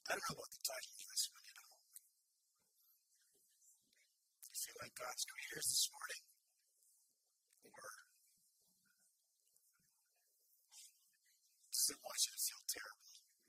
I don't know what the title of this one, You feel like God's new ears this morning? Or does it want you to feel terrible?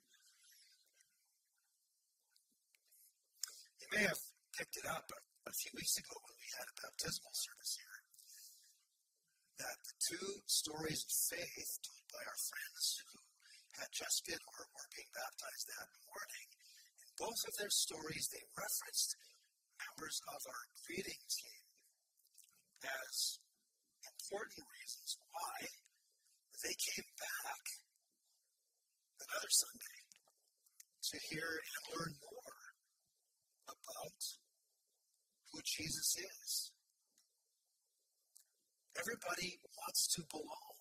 You may have picked it up a few weeks ago when we had a baptismal service here, that the two stories of faith told by our friends who had just been or were being baptized that morning, in both of their stories they referenced members of our greeting team as important reasons why they came back another Sunday to hear and learn more about who Jesus is. Everybody wants to belong.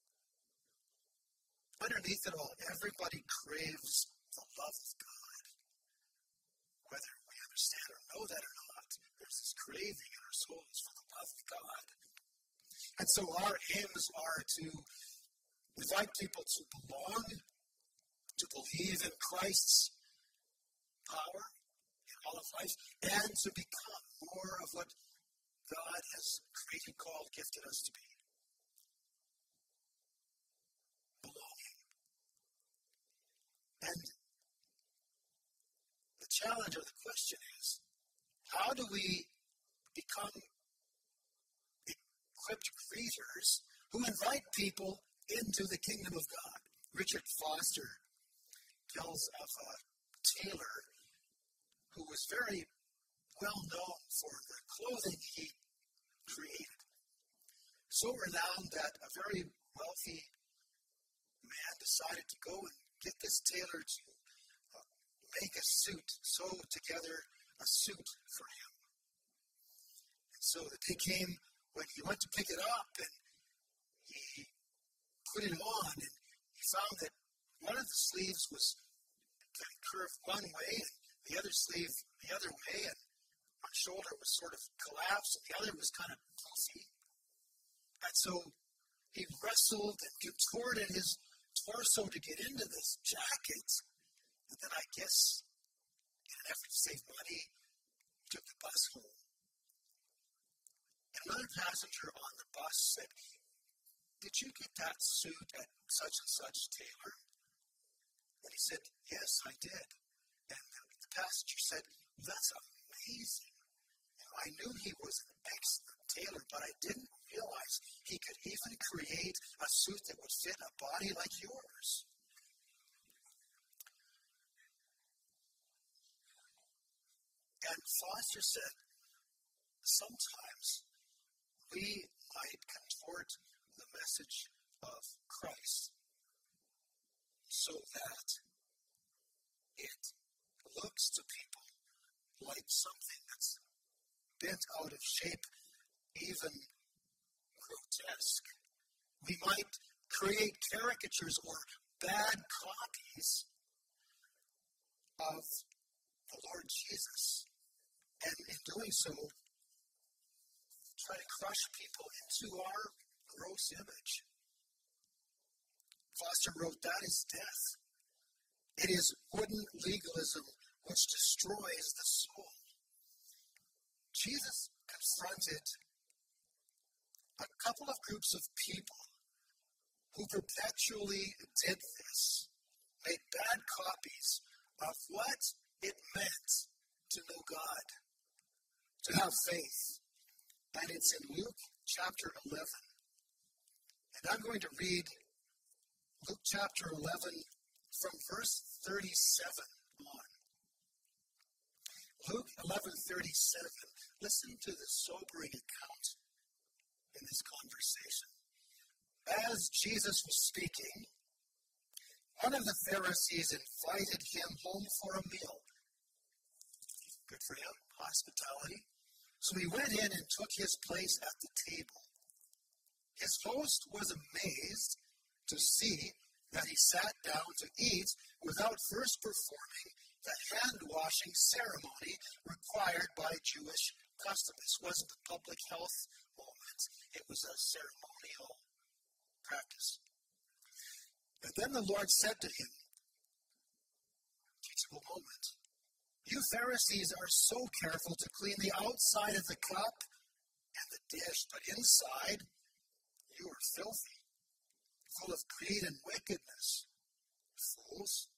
Underneath it all, everybody craves the love of God. Whether we understand or know that or not, there's this craving in our souls for the love of God. And so our aims are to invite people to belong, to believe in Christ's power in all of life, and to become more of what God has created, called, gifted us to be. Belonging. And the challenge or the question is, how do we become equipped greeters who invite people into the kingdom of God? Richard Foster tells of a tailor who was very well known for the clothing he created. So renowned that a very wealthy man decided to go and get this tailor to make a suit, sew together a suit for him. And so the day came when he went to pick it up and he put it on, and he found that one of the sleeves was kind of curved one way and the other sleeve the other way, and one shoulder was sort of collapsed and the other was kind of puffy. And so he wrestled and contorted his torso to get into this jacket. And then I guess, in an effort to save money, he took the bus home. And another passenger on the bus said, "Did you get that suit at such and such tailor?" And he said, "Yes, I did." And the passenger said, "That's amazing. I knew he was an excellent tailor, but I didn't realize he could even create a suit that would fit a body like yours." And Foster said, sometimes we might contort the message of Christ so that it looks to people like something that's bent out of shape, even grotesque. We might create caricatures or bad copies of the Lord Jesus, and in doing so, try to crush people into our gross image. Foster wrote, "That is death. It is wooden legalism which destroys the soul." Jesus confronted a couple of groups of people who perpetually did this, made bad copies of what it meant to know God, to have faith. And it's in Luke chapter 11. And I'm going to read Luke chapter 11 from verse 37 on. Luke 11:37. Listen to the sobering account in this conversation. As Jesus was speaking, one of the Pharisees invited him home for a meal. Good for him, hospitality. So he went in and took his place at the table. His host was amazed to see that he sat down to eat without first performing the hand-washing ceremony required by Jewish custom. This wasn't a public health moment. It was a ceremonial practice. And then the Lord said to him, "Teacher, teachable moment. You Pharisees are so careful to clean the outside of the cup and the dish, but inside you are filthy, full of greed and wickedness. Fools,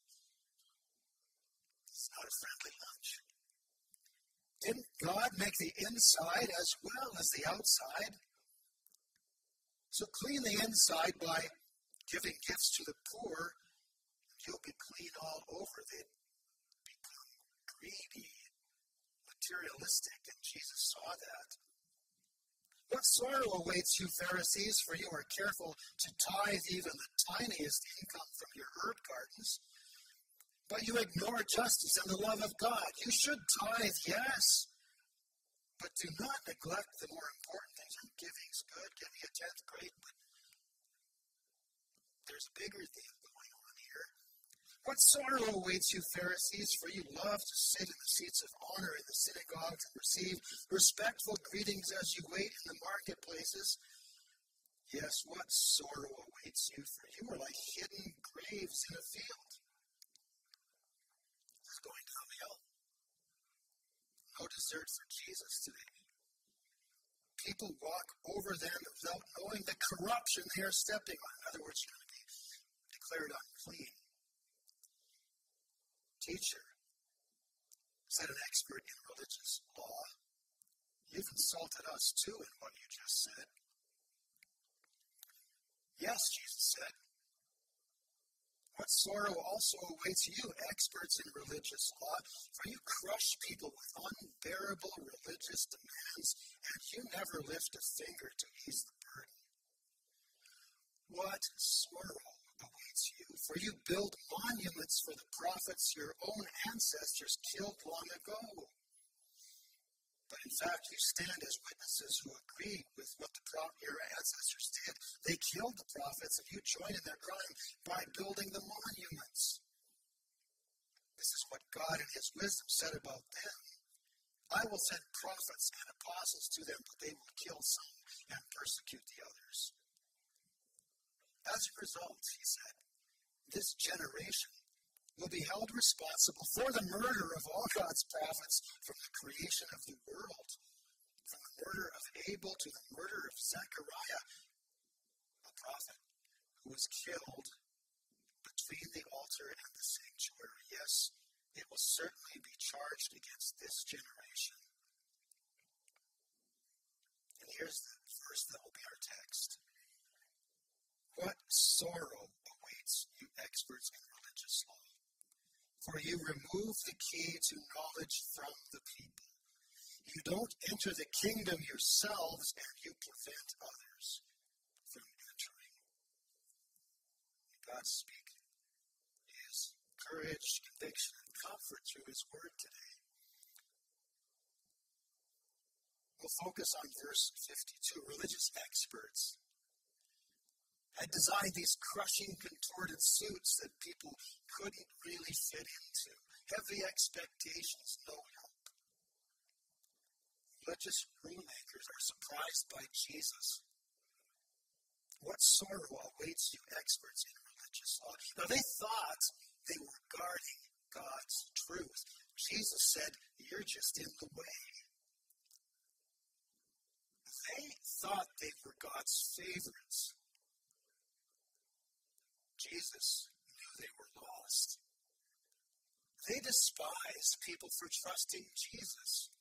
it's not a friendly lunch. Didn't God make the inside as well as the outside? So clean the inside by giving gifts to the poor, and you'll be clean all over. They become greedy, materialistic, and Jesus saw that. What sorrow awaits you, Pharisees, for you are careful to tithe even the tiniest income from your herb gardens, but you ignore justice and the love of God. You should tithe, yes, but do not neglect the more important things. And giving's good, giving a tenth, great, but there's a bigger thing going on here. What sorrow awaits you, Pharisees, for you love to sit in the seats of honor in the synagogues and receive respectful greetings as you wait in the marketplaces. Yes, what sorrow awaits you, for you are like hidden graves in a field. This is going downhill. No dessert for Jesus today. People walk over them without knowing the corruption they are stepping on. In other words, you're going to be declared unclean. Teacher, said an expert in religious law, you've insulted us too in what you just said. Yes, Jesus said. What sorrow also awaits you, experts in religious law, for you crush people with unbearable religious demands, and you never lift a finger to ease the burden. What sorrow awaits you, for you build monuments for the prophets your own ancestors killed long ago. But in fact, you stand as witnesses who agree with what your ancestors did. They killed the prophets, and you join in their crime by building the monuments. This is what God in His wisdom said about them. I will send prophets and apostles to them, but they will kill some and persecute the others. As a result, he said, this generation will be held responsible for the murder of all God's prophets from the creation of the world, from the murder of Abel to the murder of Zechariah, a prophet who was killed between the altar and the sanctuary. Yes, it will certainly be charged against this generation. And here's the verse that will be our text. What sorrow awaits you experts in religious law? For you remove the key to knowledge from the people. You don't enter the kingdom yourselves, and you prevent others from entering. God speak His courage, conviction, and comfort through His word today. We'll focus on verse 52. Religious experts had designed these crushing, contorted suits that people couldn't really fit into. Heavy expectations, no help. Religious rulemakers are surprised by Jesus. What sorrow awaits you experts in religious law? Now they thought they were guarding God's truth. Jesus said, you're just in the way. They thought they were God's favorites. Jesus knew they were lost. They despised people for trusting Jesus.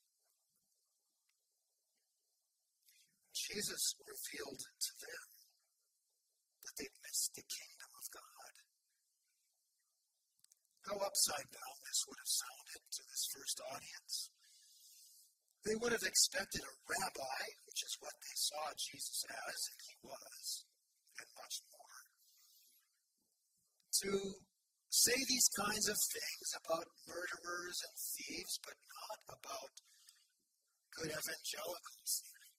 Jesus revealed to them that they missed the kingdom of God. How upside down this would have sounded to this first audience. They would have expected a rabbi, which is what they saw Jesus as, and he was, and much more, to say these kinds of things about murderers and thieves, but not about good evangelicals,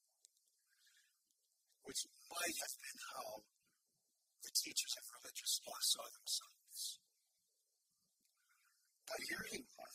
which might have been how the teachers of religious law saw themselves. But here he was.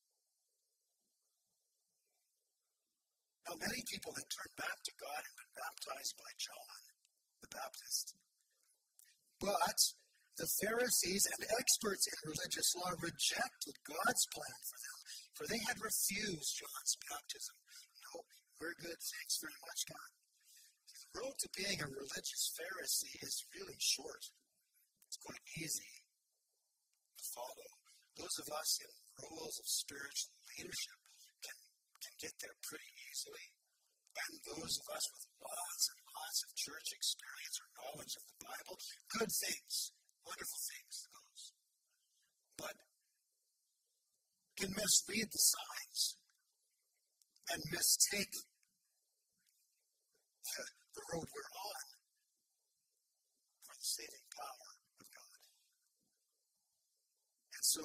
Now, many people had turned back to God and been baptized by John the Baptist. But The Pharisees and experts in religious law rejected God's plan for them, for they had refused John's baptism. No, we're good, thanks very much, God. The road to being a religious Pharisee is really short. It's quite easy to follow. Those of us in roles of spiritual leadership can get there pretty easily. And those of us with lots and lots of church experience or knowledge of the Bible, good things, wonderful things, those. But can misread the signs and mistake the road we're on for the saving power of God. And so,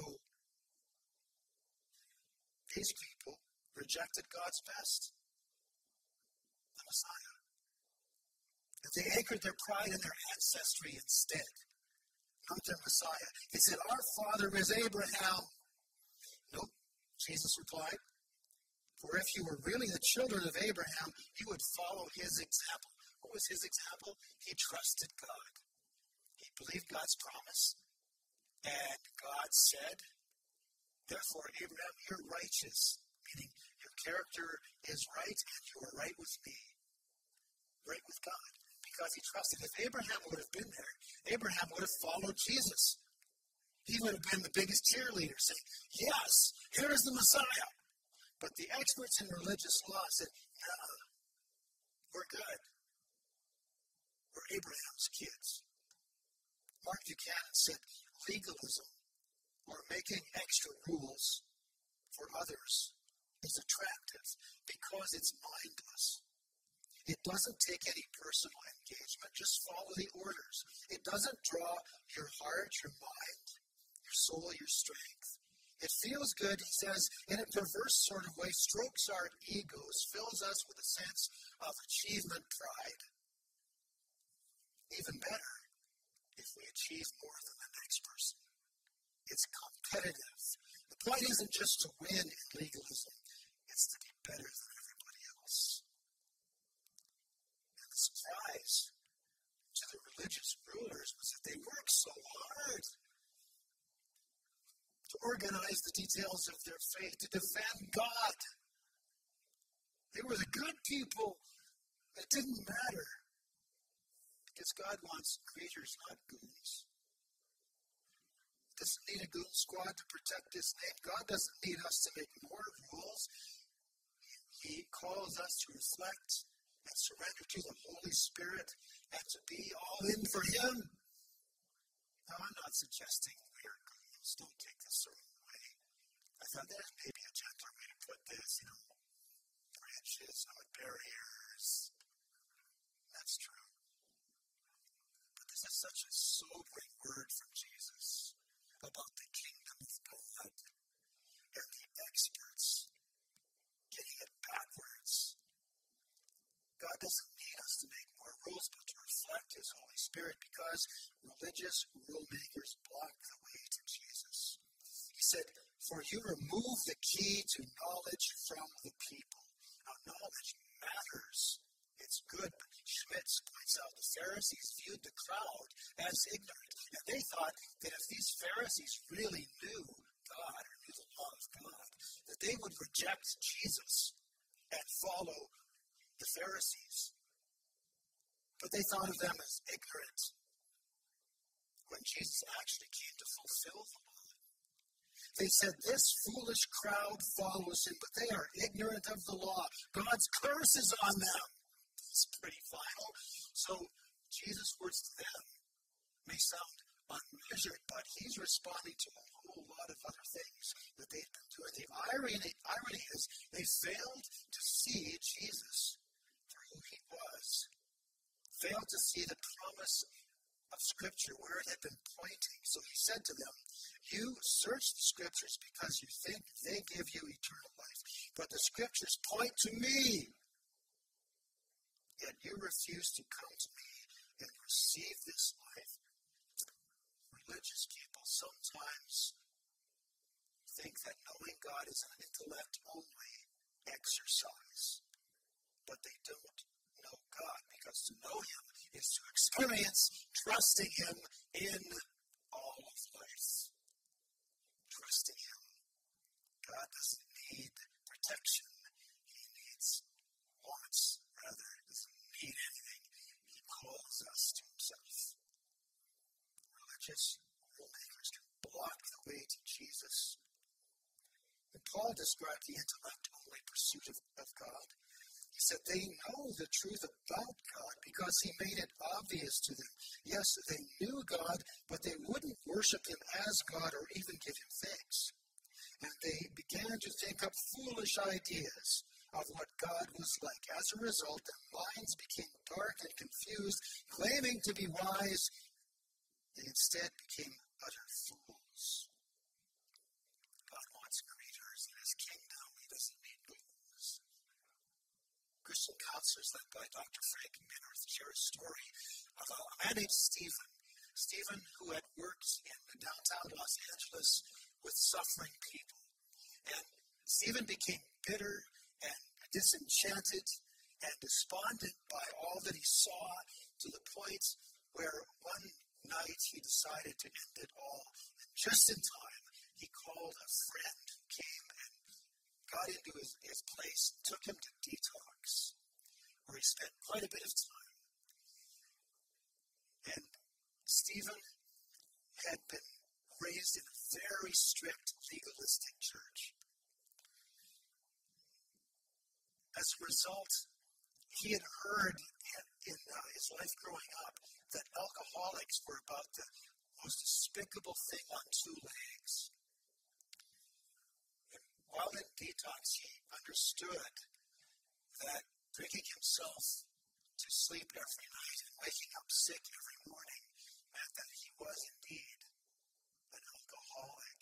these people rejected God's best, the Messiah. And they anchored their pride in their ancestry instead, not their Messiah. They said, our father is Abraham. Nope, Jesus replied. For if you were really the children of Abraham, you would follow his example. What was his example? He trusted God. He believed God's promise. And God said, therefore, Abraham, you're righteous. Meaning, your character is right and you are right with me. Right with God. Because he trusted. If Abraham would have been there, Abraham would have followed Jesus. He would have been the biggest cheerleader saying, yes, here is the Messiah. But the experts in religious law said, no, we're good. We're Abraham's kids. Mark Buchanan said, legalism, or making extra rules for others, is attractive because it's mindless. It doesn't take any personal engagement. Just follow the orders. It doesn't draw your heart, your mind, your soul, your strength. It feels good, he says, in a perverse sort of way, strokes our egos, fills us with a sense of achievement pride. Even better, if we achieve more than the next person. It's competitive. The point isn't just to win in legalism, it's to be better than everybody else. And the surprise to the religious rulers was that they worked so hard to organize the details of their faith, to defend God. They were the good people. It didn't matter. Because God wants creatures, not goons. He doesn't need a goon squad to protect his name. God doesn't need us to make more rules. He calls us to reflect and surrender to the Holy Spirit and to be all in for him. Now, I'm not suggesting we're goons. Don't take this the wrong way. I thought there's maybe a gentler way to put this, bridges, not barriers. That's true. But this is such a sobering word from Jesus about the kingdom of God and the experts getting it backwards. God doesn't need us to make more rules, but to reflect his Holy Spirit, because religious rule makers block the way to Jesus. He said, for you remove the key to knowledge from the people. Now, knowledge matters. It's good, but Schmitz points out the Pharisees viewed the crowd as ignorant. And they thought that if these Pharisees really knew God or knew the law of God, that they would reject Jesus and follow the Pharisees. But they thought of them as ignorant when Jesus actually came to fulfill the law. They said, this foolish crowd follows him, but they are ignorant of the law. God's curse is on them. It's pretty final. So Jesus' words to them may sound unmeasured, but he's responding to a whole lot of other things that they've been doing. The irony is they failed to see Jesus for who he was. Failed to see the promise of Scripture where it had been pointing. So he said to them, you search the Scriptures because you think they give you eternal life, but the Scriptures point to me. Yet you refuse to come to me and receive this life. Religious people sometimes think that knowing God is an intellect-only exercise, but they don't know God, because to know him is to experience trusting him in God doesn't need protection. He wants, rather, doesn't need anything. He calls us to himself. Religious rulemakers can block the way to Jesus. And Paul described the intellect-only pursuit of God. He said they know the truth about God because he made it obvious to them. Yes, they knew God, but they wouldn't worship him as God or even give him thanks. And they began to think up foolish ideas of what God was like. As a result, their minds became dark and confused. Claiming to be wise, they instead became utter fools. God wants creatures in his kingdom. He doesn't need fools. Christian counselors led by Dr. Frank Minirth share a story of a man named Stephen. Stephen, who had worked in downtown Los Angeles with suffering people. And Stephen became bitter and disenchanted and despondent by all that he saw, to the point where one night he decided to end it all. And just in time, he called a friend who came and got into his place, took him to detox, where he spent quite a bit of time. And Stephen had been raised in a very strict, legalistic church. As a result, he had heard in his life growing up that alcoholics were about the most despicable thing on two legs. And while in detox, he understood that drinking himself to sleep every night and waking up sick every morning meant that he was indeed an alcoholic.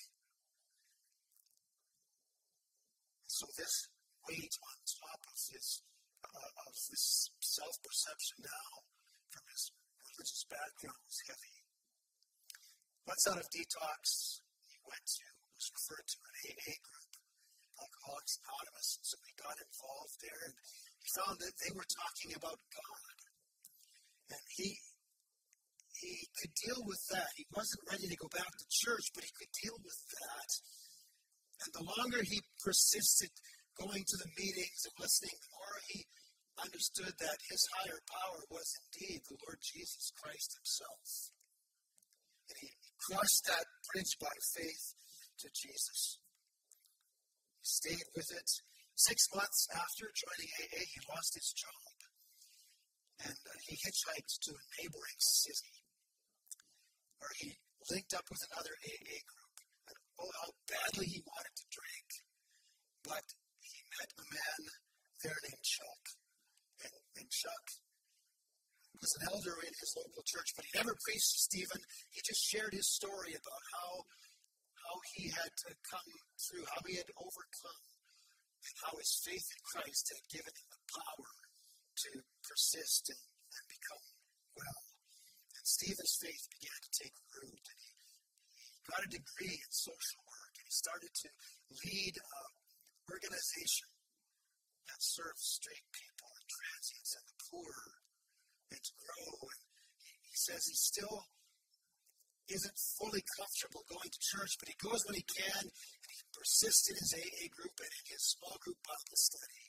So this weight on top of this self-perception now from his religious background was heavy. Once out of detox, he was referred to an AA group, Alcoholics Anonymous. So he got involved there, and he found that they were talking about God. And he could deal with that. He wasn't ready to go back to church, but he could deal with that. And the longer he persisted going to the meetings and listening, the more he understood that his higher power was indeed the Lord Jesus Christ himself. And he crossed that bridge by faith to Jesus. He stayed with it. 6 months after joining AA, he lost his job. And he hitchhiked to a neighboring city, where he linked up with another AA group. And oh, how badly he wanted to drink. But he met a man there named Chuck. And Chuck was an elder in his local church, but he never preached to Stephen. He just shared his story about how he had to come through, how he had overcome, and how his faith in Christ had given him the power to persist and become well. And Stephen's faith began to take root, and he got a degree in social work, and he started to lead an organization that serves street people and transients and the poor, and to grow. And he says he still isn't fully comfortable going to church, but he goes when he can, and he persists in his AA group and in his small group Bible study.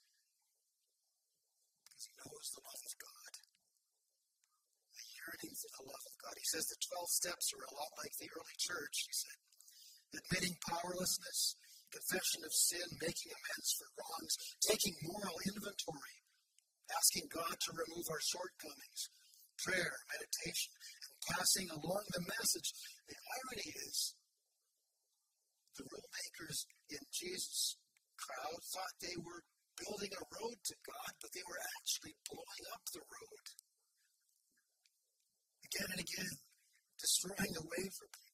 Because he knows the love of God. The yearning for the love of God. He says the 12 steps are a lot like the early church, he said. Admitting powerlessness, confession of sin, making amends for wrongs, taking moral inventory, asking God to remove our shortcomings, prayer, meditation, and passing along the message. The irony is, the rule makers in Jesus' crowd thought they were building a road to God, but they were actually blowing up the road. Again and again, destroying the way for people.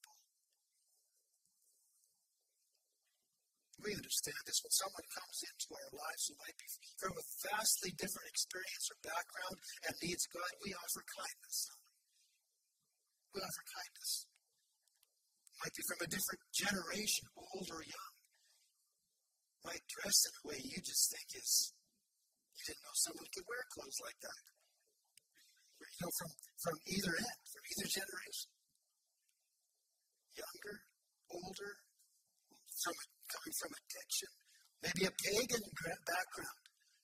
We understand this. When someone comes into our lives who might be from a vastly different experience or background and needs God, we offer kindness. We offer kindness. Might be from a different generation, old or young. Might dress in a way you just think is, you didn't know someone could wear clothes like that. You know, from either end, from either generation. Younger, older, from a coming from addiction, maybe a pagan background.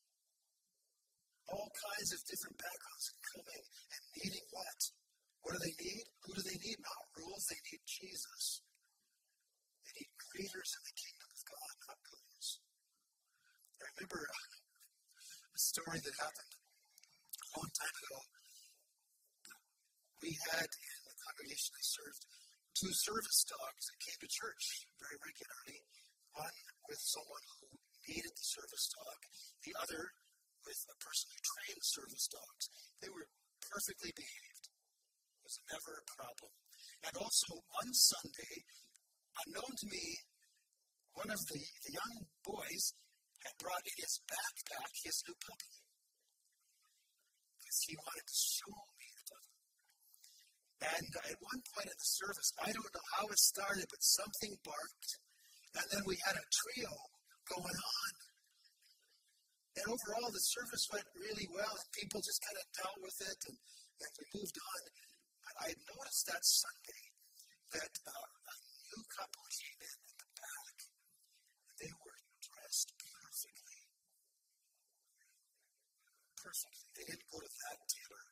All kinds of different backgrounds coming and needing what? What do they need? Who do they need? Not rules, they need Jesus. They need greeters in the kingdom of God, not goons. I remember a story that happened a long time ago. We had in the congregation I served 2 service dogs that came to church very regularly. One with someone who needed the service dog, the other with a person who trained service dogs. They were perfectly behaved. It was never a problem. And also, one Sunday, unknown to me, one of the young boys had brought in his backpack his new puppy. Because he wanted to show me the puppy. And at one point in the service, I don't know how it started, but something barked. And then we had a trio going on. And overall, the service went really well, and people just kind of dealt with it, and we moved on. But I noticed that Sunday that a new couple came in at the back. They were dressed perfectly. Perfectly. They didn't go to that tailor.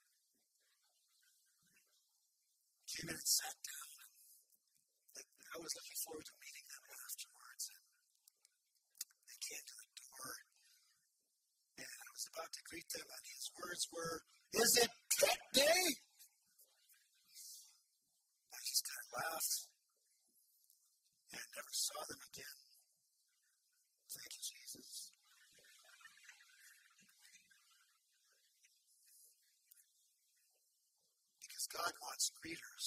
Came in and sat down. I was looking forward to meeting them afterwards. And they came to the door. And I was about to greet them, and his words were, "Is it pet day?" I just kind of laughed and never saw them again. Thank you, Jesus. Because God wants greeters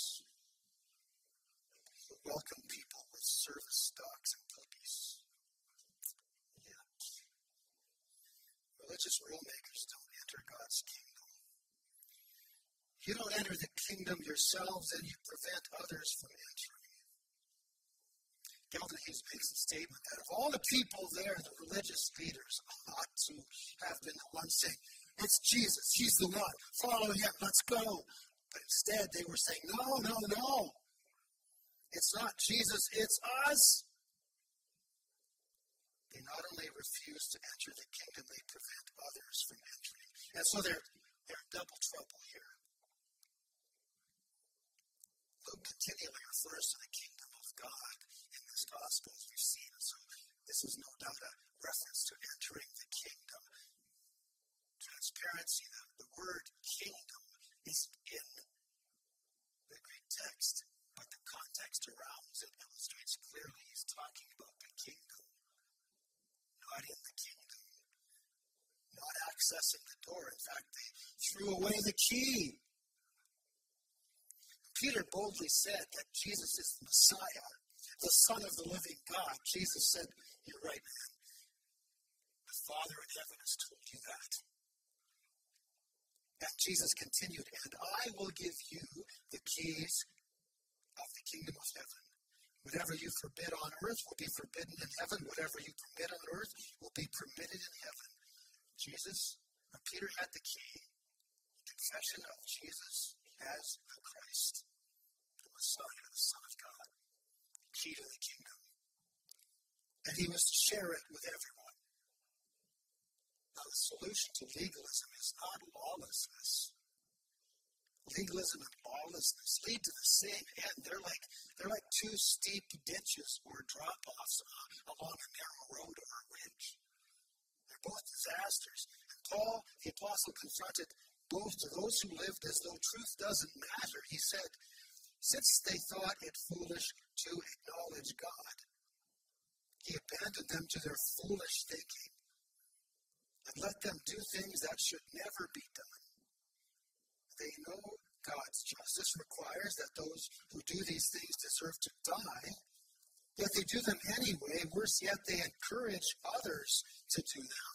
who welcome people with service dogs and puppies. Yet, religious rule makers don't enter God's kingdom. You don't enter the kingdom yourselves, and you prevent others from entering. Sheldon Hughes makes a statement that of all the people there, the religious leaders ought to have been the ones saying, "It's Jesus, he's the one, follow him, let's go." But instead they were saying, no. It's not Jesus, it's us. They not only refuse to enter the kingdom, they prevent others from entering. And so they're in double trouble here. Luke continually refers to the kingdom of God in this gospel, as we've seen. So this is no doubt a reference to entering the kingdom. Transparency, the word kingdom is in the Greek text, but the context around it illustrates clearly he's talking about the kingdom, not in the kingdom, not accessing the door. In fact, they threw away the key. Peter boldly said that Jesus is the Messiah, the Son of the living God. Jesus said, "You're right, man. The Father in heaven has told you that." And Jesus continued, "And I will give you the keys of the kingdom of heaven. Whatever you forbid on earth will be forbidden in heaven. Whatever you permit on earth will be permitted in heaven." Peter had the key. Confession of Jesus as the Christ, the Messiah, the Son of God. Key to the kingdom. And he was to share it with everyone. Now, the solution to legalism is not lawlessness. Legalism and lawlessness lead to the same end. They're like two steep ditches or drop-offs along a narrow road or a ridge. They're both disasters. And Paul, the apostle, confronted both to those who lived as though truth doesn't matter. He said, since they thought it foolish to acknowledge God, he abandoned them to their foolish thinking and let them do things that should never be done. They know God's justice requires that those who do these things deserve to die, yet they do them anyway. Worse yet, they encourage others to do them.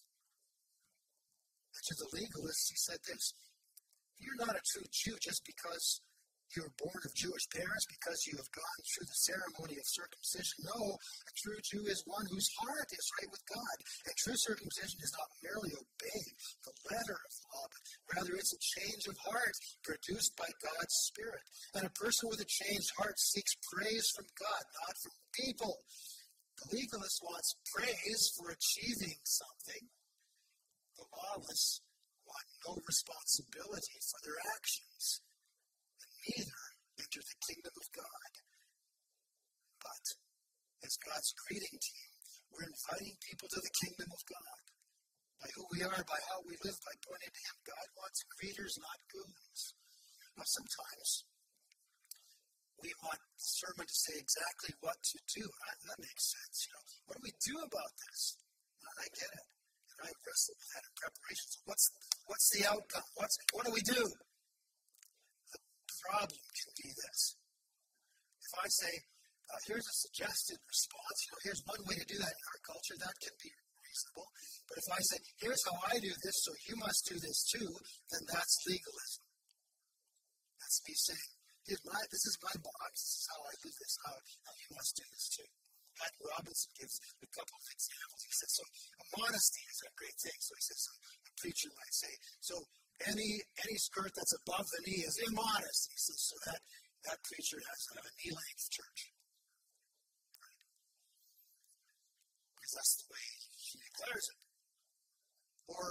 And to the legalists, he said this, "You're not a true Jew just because you were born of Jewish parents, because you have gone through the ceremony of circumcision. No, a true Jew is one whose heart is right with God. And true circumcision is not merely obeying the letter of the law, but rather it's a change of heart produced by God's Spirit. And a person with a changed heart seeks praise from God, not from people. The legalist wants praise for achieving something. The lawless want no responsibility for their actions. And neither enter the kingdom of God. But as God's greeting team, we're inviting people to the kingdom of God. By who we are, by how we live, by pointing to Him. God wants greeters, not goons. Now sometimes we want the sermon to say exactly what to do. That makes sense. What do we do about this? I get it. And I wrestled with that in preparation. So what's the outcome? What do we do? The problem can be this. If I say, here's a suggested response, here's one way to do that in our culture, that can be reasonable. But if I say, here's how I do this, so you must do this too, then that's legalism. That's me saying, this is my box, this is how I do this, how you must do this too. Pat Robinson gives a couple of examples. He says, so modesty is a great thing. So he says, a preacher might say, so any skirt that's above the knee is immodest. He says, so that preacher has a knee-length church. Right? Because that's the way he declares it. Or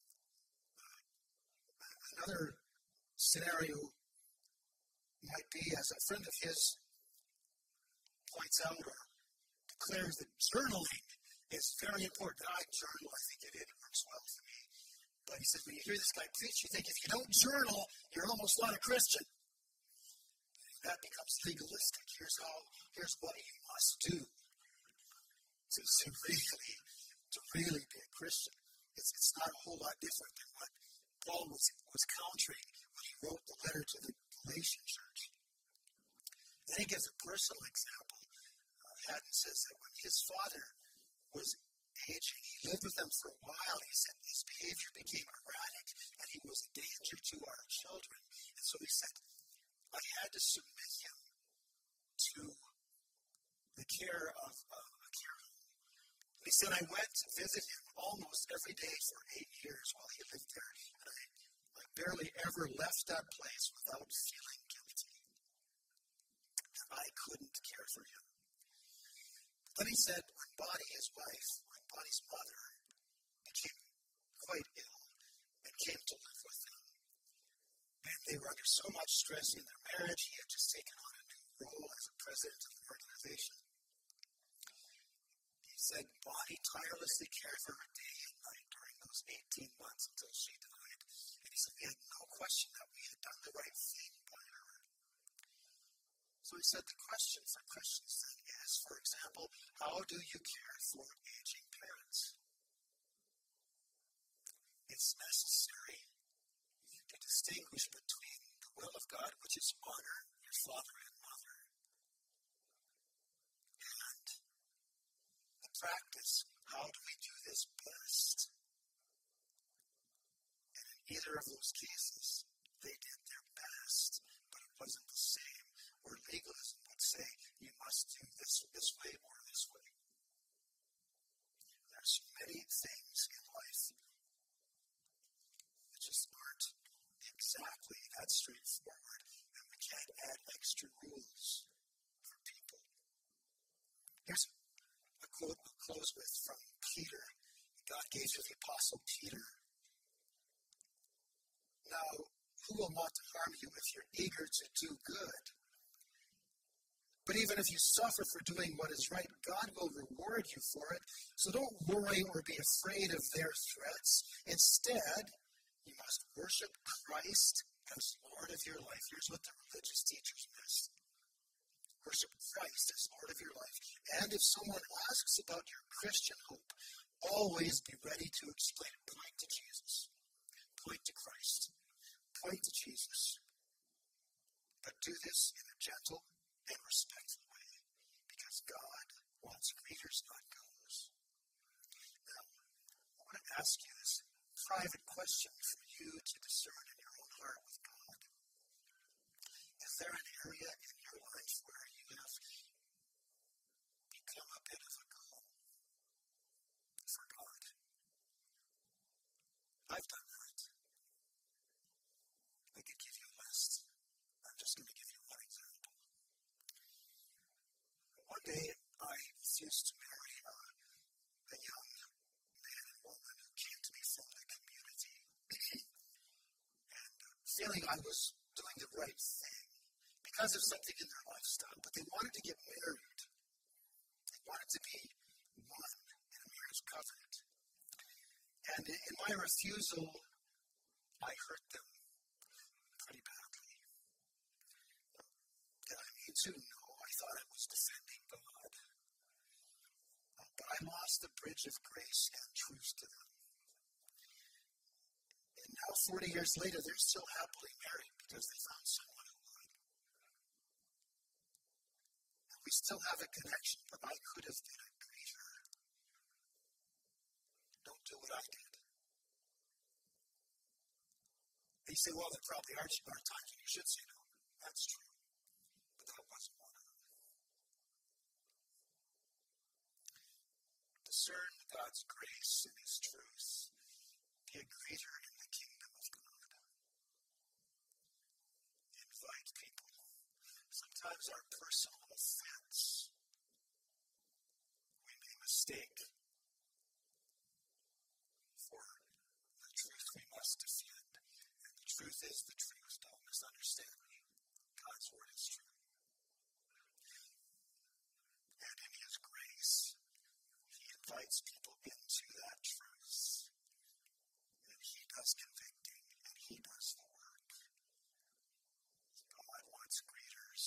another scenario might be, as a friend of his points out or declares that journaling is very important. I journal, I think it works well for me. But he says, when you hear this guy preach, you think if you don't journal, you're almost not a Christian. That becomes legalistic. Here's what you must do to really be a Christian. It's not a whole lot different than what Paul was countering when he wrote the letter to the Galatian church. Then he gives a personal example. Haddon says that when his father was aging, he lived with them for a while. He said his behavior became erratic and he was a danger to our children. And so he said, I had to submit him to the care of a care home. He said, I went to visit him almost every day for 8 years while he lived there. And I barely ever left that place without feeling guilty. I couldn't care for him. Then he said, when Bonnie's mother, became quite ill and came to live with them, and they were under so much stress in their marriage, he had just taken on a new role as a president of the organization. He said Bonnie tirelessly cared for her day and night during those 18 months until she died. And he said we had no question that we had done the right thing by her. So he said the question for Christians then is, for example, how do you care for aging parents? It's necessary to distinguish between the will of God, which is honor your father and mother, and the practice, how do we do this best? And in either of those cases, they did their best, but it wasn't the same. Where legalism would say, you must do this way or this way. There's many things in life that just aren't exactly that straightforward, and we can't add extra rules for people. Here's a quote we'll close with from Peter. God gave to the Apostle Peter. Now, who will want to harm you if you're eager to do good? But even if you suffer for doing what is right, God will reward you for it. So don't worry or be afraid of their threats. Instead, you must worship Christ as Lord of your life. Here's what the religious teachers missed. Worship Christ as Lord of your life. And if someone asks about your Christian hope, always be ready to explain it. Point to Jesus. Point to Christ. Point to Jesus. But do this in a gentle and respectful way, because God wants greeters, not goers. Now, I want to ask you this private question for you to discern in your own heart with God. Is there an area in your life where you have become a bit of a goal for God? I've done that. I could give you a list. I'm just going to give you one example. One day, I refused to marry I was doing the right thing because of something in their lifestyle, but they wanted to get married. They wanted to be one in a marriage covenant. And in my refusal, I hurt them pretty badly. Did I mean to? No, I thought I was defending God. But I lost the bridge of grace and truth to them. And now, 40 years later, they're still happily married because they found someone who would. And we still have a connection, but I could have been a greeter. Don't do what I did. And you say, well, there probably are times when you should say no. That's true. But that wasn't one of them. Discern God's grace and His truth. Be a greeter in the kingdom of God. Invite people. Sometimes our personal offense, we may mistake for the truth we must defend. And the truth is the truth. Don't misunderstand me. God's word is true. And in His grace, He invites people into that truth. And He does convicting, and He does the work. God wants greeters.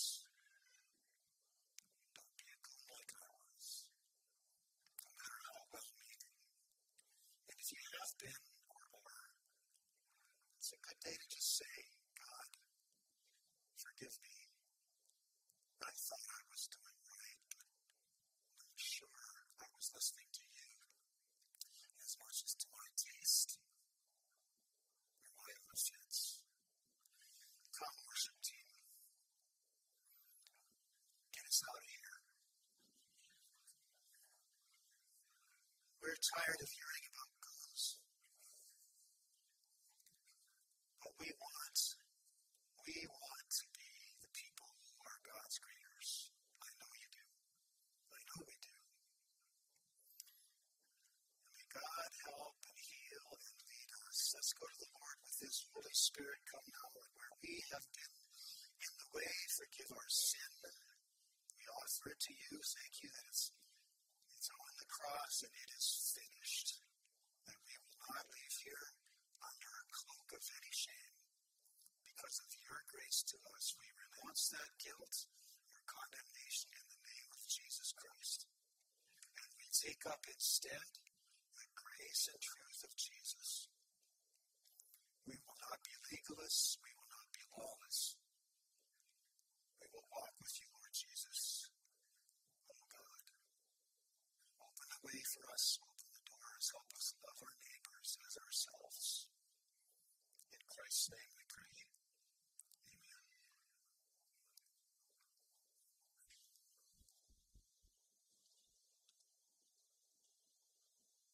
Don't be a goon like I was. No matter how well-meaning. And if you have been or are, it's a good day to just say, God, forgive me. I thought I was doing right, but I'm not sure I was listening to you as much as to my taste or my offense. Come, worship team. Get us out of here. We're tired of hearing about goons. But we want to be the people who are God's greeters. I know you do. I know we do. And may God help and heal and lead us. Let's go to the Lord with His Holy Spirit. Come now, and where we have been in the way, forgive our sin. We offer it to you. Thank you that it's on the cross and it is finished. That we will not leave here under a cloak of any shame. Because of your grace to us, we renounce that guilt or condemnation in the name of Jesus Christ. And we take up instead the grace and truth of Jesus. We will not be legalists. We will not be lawless. We will walk with you, Lord Jesus. Oh God, open the way for us. Open the doors. Help us love our neighbors as ourselves. In Christ's name we pray.